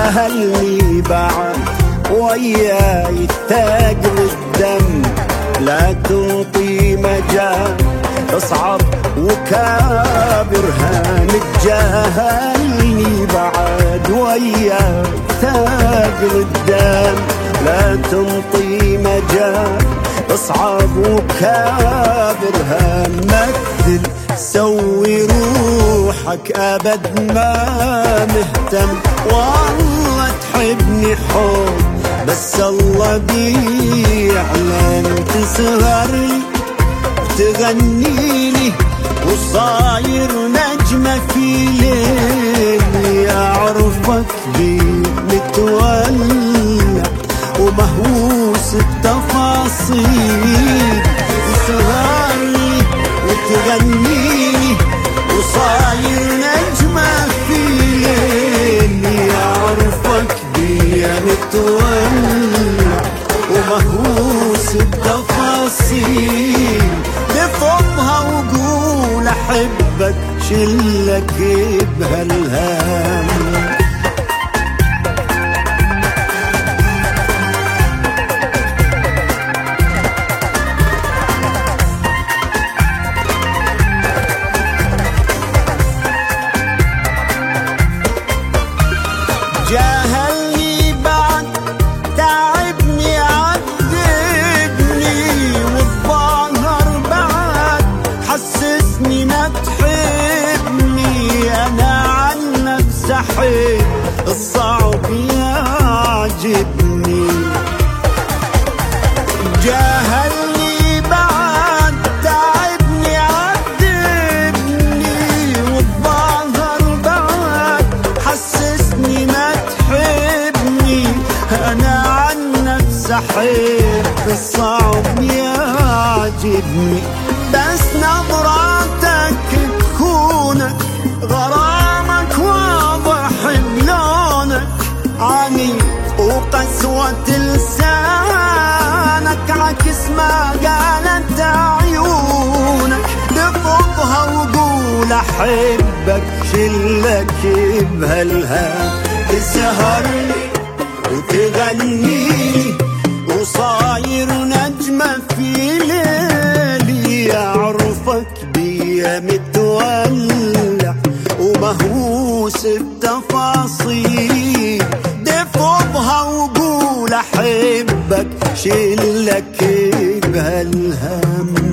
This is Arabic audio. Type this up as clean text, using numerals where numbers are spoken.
جاهلني بعد وياي ثاقب الدم، لا تعطي مجال اصعب وكابر هانك. جاهلني بعد وياي ثاقب الدم، لا تنطي مجال اصعب وكابر هان. مثل سوي روحك ابد ما مهتم، والله تحبني حب بس الله بيعلم. تسهرلي وتغنيلي وصاير نجمة في ليلي، اعرفك بي متولع ومهووس التفاصيل. تسهرلي وتغنيلي وصاير نجمة في ليلي، اعرفك بي متولع ومهووس التفاصيل. لفظها وقول احبك شلك بهالهام. جاهلني بعد تعبني عذبني، والظاهر بعد حسسني ما تحبني. انا عن نفسي احب الصعب يعجبني. جاهلني بعد تعبني عذبني، والظاهر بعد حسسني ما تحبني. انا عن نفسي احب الصعب يعجبني، بس نظراتك تكونك غرامك واضح بلونك عنيد، وقسوة لسانك عكس ما قالت عيونك. لفظها وقول احبك شلك بهالهام. تسهرلي وتغنيلي وصاير نجمة في ليلي، اعرفك بي متولع ومهووس التفاصيل. لفظها وقول احبك شلك بهالهام.